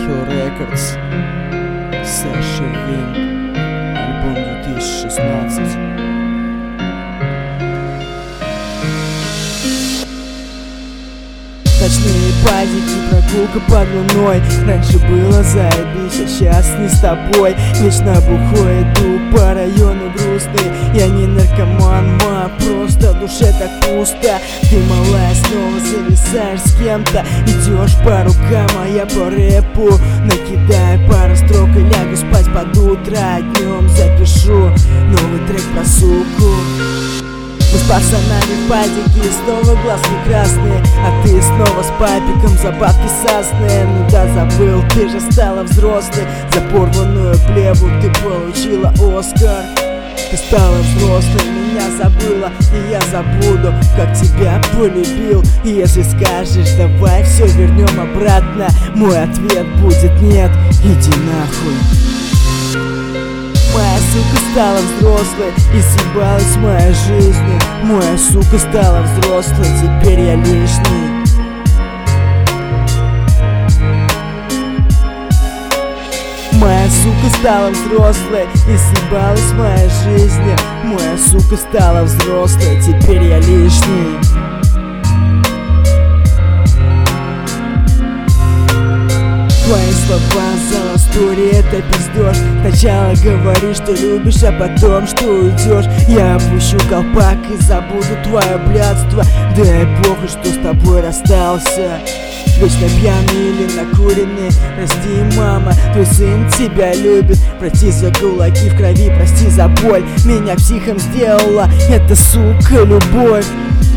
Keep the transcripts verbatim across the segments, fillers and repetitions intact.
Hill Records, Саша Винт, альбом две тысячи шестнадцать. Ночные пазики, прогулка под луной. Раньше было заебись, а сейчас не с тобой. Вечно бухой иду по району грустный. Я не наркоман, ма, просто в душе так пусто. Ты, малая, снова зависаешь с кем-то. Идешь по рукам, а я по рэпу накидаю пару строк и лягу спать под утро. Днем запишу новый трек про суку. Мы с пацанами в падике, снова глазки красные, а ты снова с папиком за бабки сасные. Ну да, забыл, ты же стала взрослой. За порванную плеву ты получила Оскар. Ты стала взрослой, меня забыла, и я забуду, как тебя полюбил. И если скажешь, давай все вернем обратно, мой ответ будет нет, иди нахуй. Моя сука стала взрослой, и съебалась моя жизнь. Моя сука стала взрослой, теперь я лишний. Моя сука стала взрослой, и съебалась моя жизнь. Моя сука стала взрослой, теперь я лишний. Твои слова за истории это пиздёж. Сначала говоришь, что любишь, а потом, что уйдешь. Я опущу колпак и забуду твое блядство. Да и похуй, что с тобой расстался. Вечно пьяный или накуренный. Прости, мама, твой сын тебя любит. Прости за кулаки в крови, прости за боль. Меня психом сделала эта сука любовь.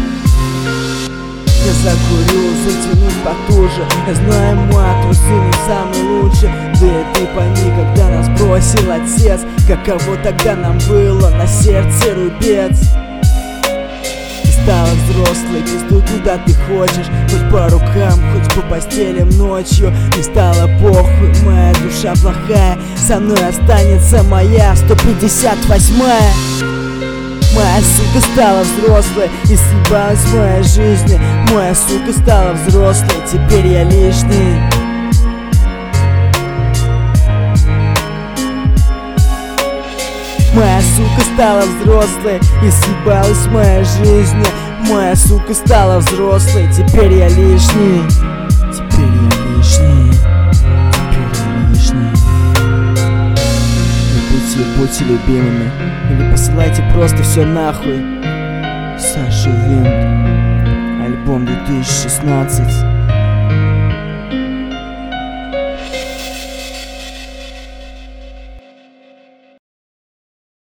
Я закурю, затянусь потуже. Я знаю, мать, твой сын не самый лучший. Да и ты пойми, когда нас бросил отец, каково тогда нам было, на сердце рубец. Ты стала взрослой, пиздуй куда ты хочешь, хоть по рукам, хоть по постелям ночью. Не стало похуй, моя душа плохая, со мной останется моя сто пятьдесят восьмая. Моя сука стала взрослой, и съебалась моя жизнь. Моя сука стала взрослой, теперь я лишний. Моя сука стала взрослой, и съебалась моя жизнь. Моя сука стала взрослой, теперь я лишний. Теперь я лишний. Теперь я лишний. Будьте, будьте любимыми, или посылайте просто все нахуй. Саша Винт, альбом две тысячи шестнадцать.